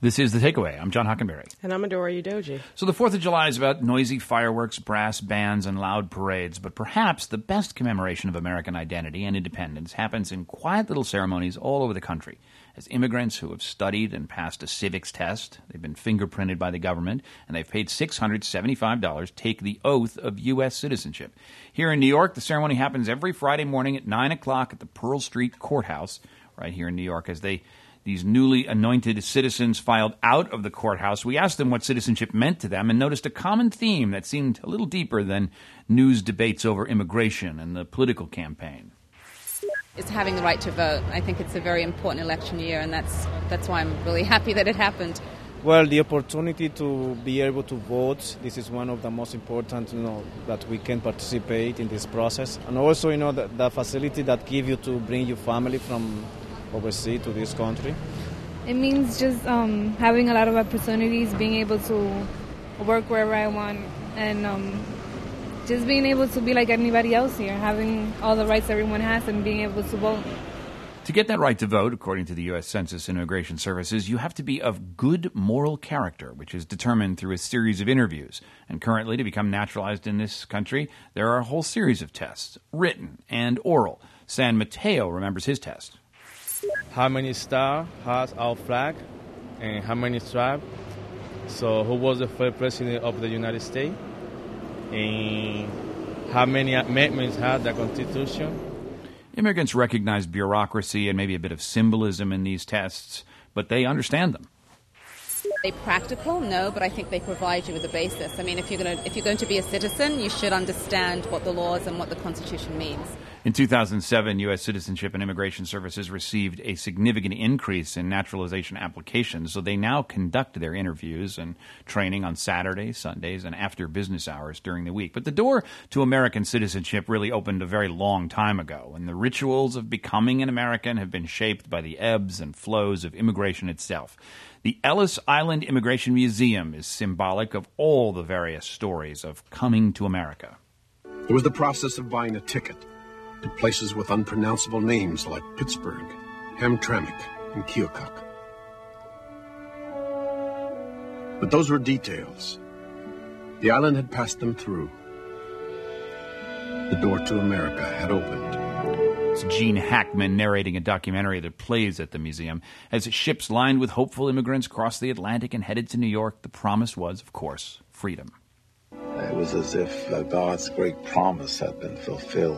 This is The Takeaway. I'm John Hockenberry. And I'm Adora Udoji. So the 4th of July is about noisy fireworks, brass bands, and loud parades. But perhaps the best commemoration of American identity and independence happens in quiet little ceremonies all over the country. As immigrants who have studied and passed a civics test, they've been fingerprinted by the government, and they've paid $675, take the oath of U.S. citizenship. Here in New York, the ceremony happens every Friday morning at 9 o'clock at the Pearl Street Courthouse, right here in New York, as these newly anointed citizens filed out of the courthouse. We asked them what citizenship meant to them and noticed a common theme that seemed a little deeper than news debates over immigration and the political campaign. It's having the right to vote. I think it's a very important election year, and that's why I'm really happy that it happened. Well, the opportunity to be able to vote, this is one of the most important, that we can participate in this process. And also, the facility that give you to bring your family from overseas to this country. It means just having a lot of opportunities, being able to work wherever I want, and just being able to be like anybody else here, having all the rights everyone has and being able to vote. To get that right to vote, according to the U.S. Census and Immigration Services, you have to be of good moral character, which is determined through a series of interviews. And currently, to become naturalized in this country, there are a whole series of tests, written and oral. San Mateo remembers his test. How many stars has our flag and how many stripes? So who was the first president of the United States? And how many amendments had the Constitution? Immigrants recognize bureaucracy and maybe a bit of symbolism in these tests, but they understand them. Are they practical? No, but I think they provide you with a basis. I mean, if you're going to be a citizen, you should understand what the laws and what the Constitution means. In 2007, U.S. Citizenship and Immigration Services received a significant increase in naturalization applications, so they now conduct their interviews and training on Saturdays, Sundays, and after business hours during the week. But the door to American citizenship really opened a very long time ago, and the rituals of becoming an American have been shaped by the ebbs and flows of immigration itself. The Ellis Island Immigration Museum is symbolic of all the various stories of coming to America. It was the process of buying a ticket to places with unpronounceable names like Pittsburgh, Hamtramck, and Keokuk. But those were details. The island had passed them through. The door to America had opened. It's Gene Hackman narrating a documentary that plays at the museum. As ships lined with hopeful immigrants crossed the Atlantic and headed to New York, the promise was, of course, freedom. It was as if God's great promise had been fulfilled.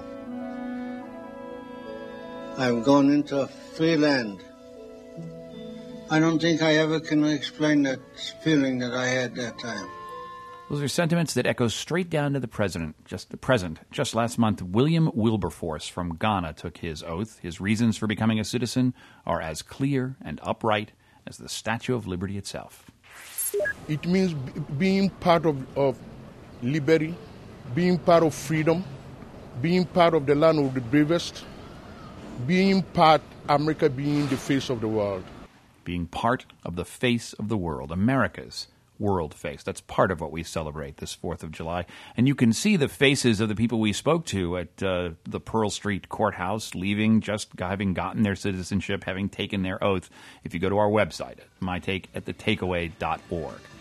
I've gone into a free land. I don't think I ever can explain that feeling that I had that time. Those are sentiments that echo straight down to the present. Just last month, William Wilberforce from Ghana took his oath. His reasons for becoming a citizen are as clear and upright as the Statue of Liberty itself. It means being part of liberty, being part of freedom, being part of the land of the bravest, America being the face of the world. Being part of the face of the world, America's world face. That's part of what we celebrate this 4th of July. And you can see the faces of the people we spoke to at the Pearl Street Courthouse, leaving, just having gotten their citizenship, having taken their oath, if you go to our website, mytakeatthetakeaway.org.